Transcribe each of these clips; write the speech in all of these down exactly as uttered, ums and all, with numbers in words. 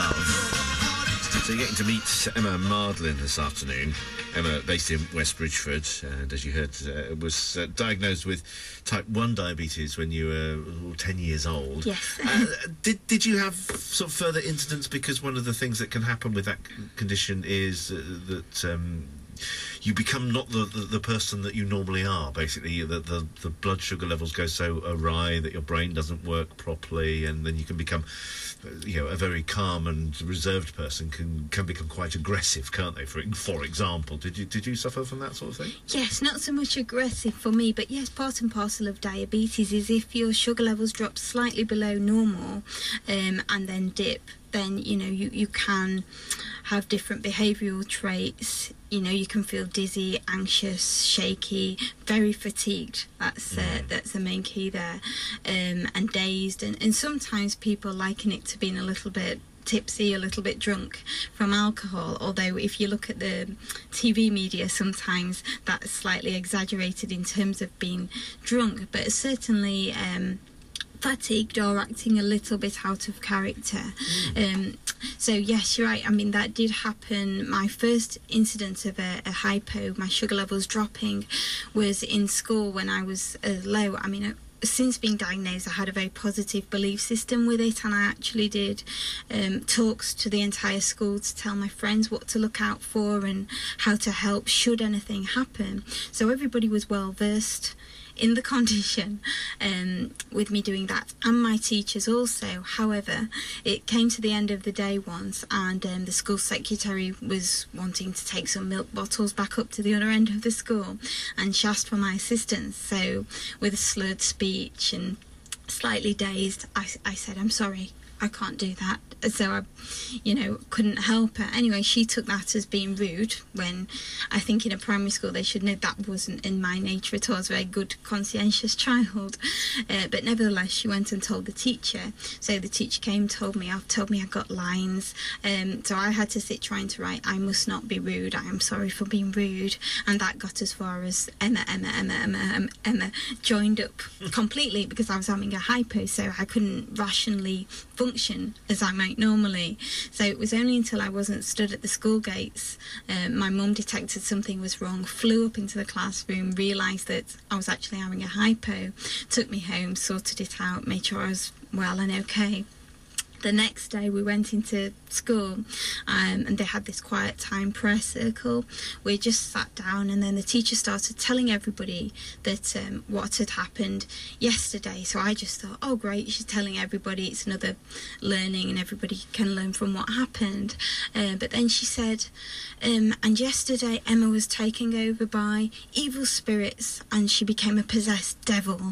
Love. So you're getting to meet Emma Mardlin this afternoon. Emma, based in West Bridgford, and as you heard, uh, was uh, diagnosed with type one diabetes when you were ten years old. Yes. uh, did did you have sort of further incidents? Because one of the things that can happen with that condition is uh, that um, you become not the, the, the person that you normally are. Basically, the, the the blood sugar levels go so awry that your brain doesn't work properly, and then you can become, you know, a very calm and reserved person can can become quite aggressive, can't they? For for example, did you did you suffer from that sort of thing? Yes, not so much aggressive for me, but yes, part and parcel of diabetes is if your sugar levels drop slightly below normal, um, and then dip, then you know you you can have different behavioural traits. You know, you can feel dizzy, anxious, shaky, very fatigued. That's uh, mm. that's the main key there, um, and dazed. And, and sometimes people liken it to being a little bit tipsy, a little bit drunk from alcohol. Although if you look at the T V media, sometimes that's slightly exaggerated in terms of being drunk. But certainly Um, fatigued or acting a little bit out of character. Mm. Um, so yes, you're right. I mean, that did happen. My first incident of a, a hypo, my sugar levels dropping, was in school when I was uh, low. I mean, I, since being diagnosed, I had a very positive belief system with it, and I actually did um, talks to the entire school to tell my friends what to look out for and how to help should anything happen. So everybody was well versed in the condition, um, with me doing that, and my teachers also. However, it came to the end of the day once, and um, the school secretary was wanting to take some milk bottles back up to the other end of the school, and she asked for my assistance. So with a slurred speech and slightly dazed, I, I said, "I'm sorry, I can't do that." So I, you know, couldn't help her. Anyway, she took that as being rude, when I think in a primary school they should know that wasn't in my nature at all. I was a very good, conscientious child. Uh, but nevertheless, she went and told the teacher. So the teacher came, told me, I've told me I got lines. Um, so I had to sit trying to write, "I must not be rude. I am sorry for being rude." And that got as far as Emma, Emma, Emma, Emma, Emma, Emma joined up completely, because I was having a hypo, so I couldn't rationally function as I might normally. So it was only until I wasn't stood at the school gates, um, my mum detected something was wrong, flew up into the classroom, realised that I was actually having a hypo, took me home, sorted it out, made sure I was well and okay. The next day we went into school, um, and they had this quiet time prayer circle. We just sat down, and then the teacher started telling everybody that um, what had happened yesterday. So I just thought, oh great, she's telling everybody, it's another learning and everybody can learn from what happened. Uh, but then she said, um, and yesterday Emma was taken over by evil spirits and she became a possessed devil.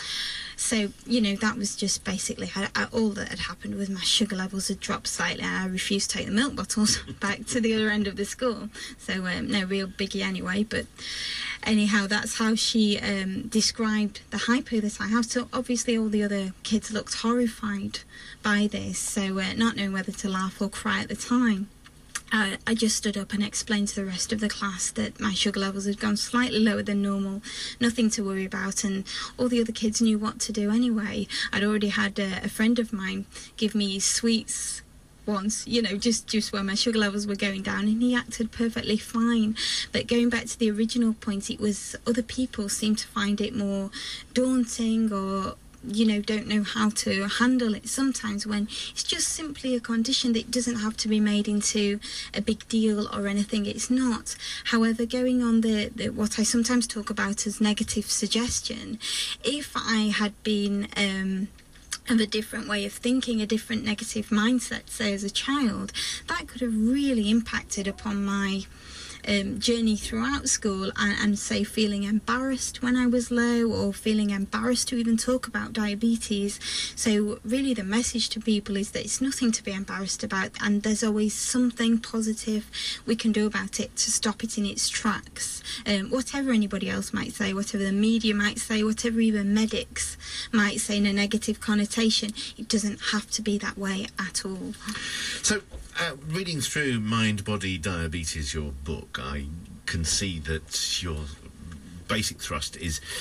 So, you know, that was just basically I, I, all that had happened. Was my sugar levels had dropped slightly, and I refused to take the milk bottles back to the other end of the school. So, um, no real biggie anyway. But anyhow, that's how she um, described the hypo that I have. So obviously all the other kids looked horrified by this, so uh, not knowing whether to laugh or cry at the time. Uh, I just stood up and explained to the rest of the class that my sugar levels had gone slightly lower than normal, nothing to worry about, and all the other kids knew what to do anyway. I'd already had uh, a friend of mine give me sweets once, you know, just, just when my sugar levels were going down, and he acted perfectly fine. But going back to the original point, it was other people seemed to find it more daunting, or you know, don't know how to handle it sometimes, when it's just simply a condition that doesn't have to be made into a big deal or anything. It's not. However, going on the, the what I sometimes talk about as negative suggestion, if I had been um of a different way of thinking, a different negative mindset, say as a child, that could have really impacted upon my Um, journey throughout school, and, and say feeling embarrassed when I was low, or feeling embarrassed to even talk about diabetes. So really the message to people is that it's nothing to be embarrassed about, and there's always something positive we can do about it to stop it in its tracks. Um, whatever anybody else might say, whatever the media might say, whatever even medics might say in a negative connotation, it doesn't have to be that way at all. So Uh, reading through Mind Body Diabetes, your book, I can see that your basic thrust is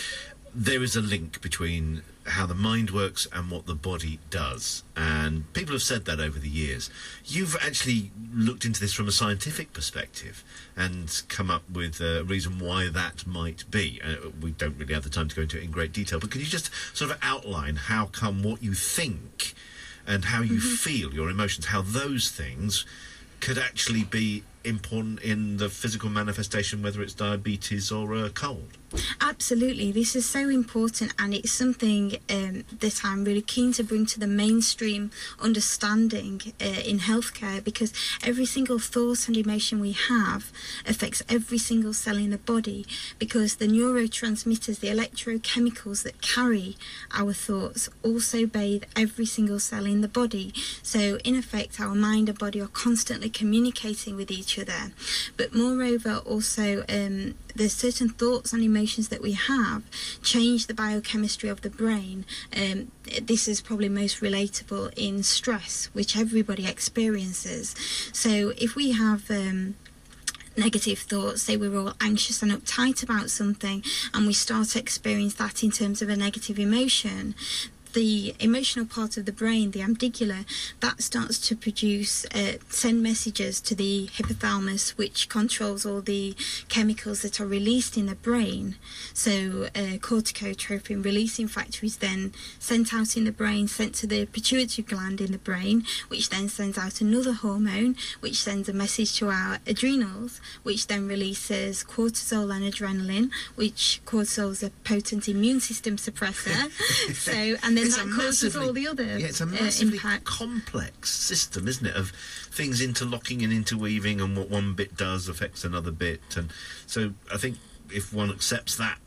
there is a link between how the mind works and what the body does. And people have said that over the years. You've actually looked into this from a scientific perspective and come up with a reason why that might be. Uh, we don't really have the time to go into it in great detail, but can you just sort of outline how come what you think and how you mm-hmm. feel, your emotions, how those things could actually be important in the physical manifestation, whether it's diabetes or a cold? Absolutely, this is so important, and it's something um, that I'm really keen to bring to the mainstream understanding uh, in healthcare, because every single thought and emotion we have affects every single cell in the body, because the neurotransmitters, the electrochemicals that carry our thoughts, also bathe every single cell in the body. So in effect, our mind and body are constantly communicating with each other. But moreover, also um, there's certain thoughts and emotions that we have change the biochemistry of the brain. Um, this is probably most relatable in stress, which everybody experiences. So if we have um, negative thoughts, say we're all anxious and uptight about something, and we start to experience that in terms of a negative emotion, the emotional part of the brain, the amygdala, that starts to produce, uh, send messages to the hypothalamus, which controls all the chemicals that are released in the brain. So uh, corticotropin releasing factories then sent out in the brain, sent to the pituitary gland in the brain, which then sends out another hormone, which sends a message to our adrenals, which then releases cortisol and adrenaline, which cortisol is a potent immune system suppressor. so and then It's that causes all the other yeah, it's a massively uh, impact. complex system, isn't it, of things interlocking and interweaving, and what one bit does affects another bit. And so I think if one accepts that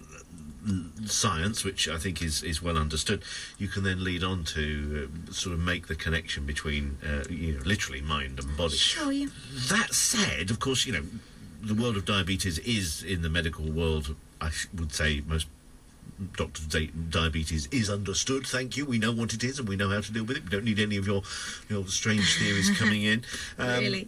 science, which I think is, is well understood, you can then lead on to uh, sort of make the connection between, uh, you know, literally mind and body. Sure, yeah. That said, of course, you know, the world of diabetes is, in the medical world, I would say most doctors say diabetes is understood. Thank you. We know what it is and we know how to deal with it. We don't need any of your, your strange theories coming in. Um, really?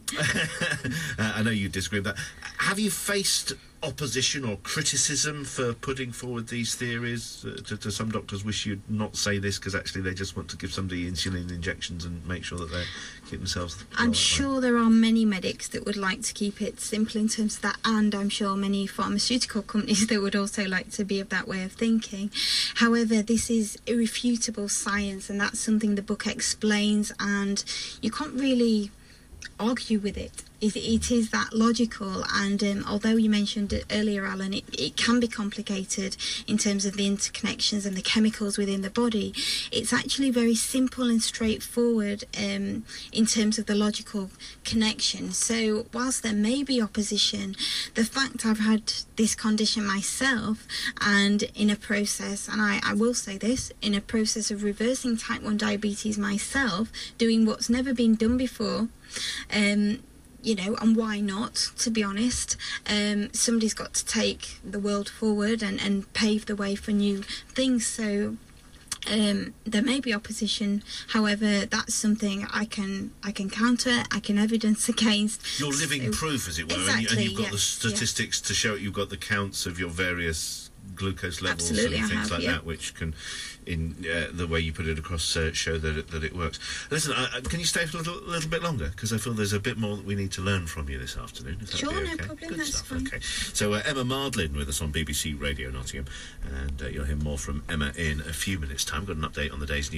I know you disagree with that. Have you faced opposition or criticism for putting forward these theories? Uh, to, to some doctors wish you'd not say this because actually they just want to give somebody insulin injections and make sure that they keep themselves. I'm sure there are many medics that would like to keep it simple in terms of that, and I'm sure many pharmaceutical companies that would also like to be of that way of thinking. However, this is irrefutable science, and that's something the book explains, and you can't really argue with it. It, it is that logical, and um, although you mentioned it earlier, Alan, it, it can be complicated in terms of the interconnections and the chemicals within the body. It's actually very simple and straightforward um, in terms of the logical connection. So whilst there may be opposition, the fact I've had this condition myself, and in a process, and I, I will say this, in a process of reversing type one diabetes myself, doing what's never been done before, um, you know, and why not, to be honest? Um, somebody's got to take the world forward and, and pave the way for new things. So um, there may be opposition. However, that's something I can I can counter, I can evidence against. You're living so, proof, as it were, exactly, and, you, and you've got yes, the statistics yes. to show it. You've got the counts of your various glucose levels Absolutely, and I things have, like yeah. that, which can, in uh, the way you put it across, uh, show that it, that it works. Listen, uh, can you stay for a little, little bit longer? Because I feel there's a bit more that we need to learn from you this afternoon. Is that Sure, okay? no problem, Good that's stuff. fine. Okay. So uh, Emma Mardlin with us on B B C Radio Nottingham, and uh, you'll hear more from Emma in a few minutes' time. Got an update on the day's news.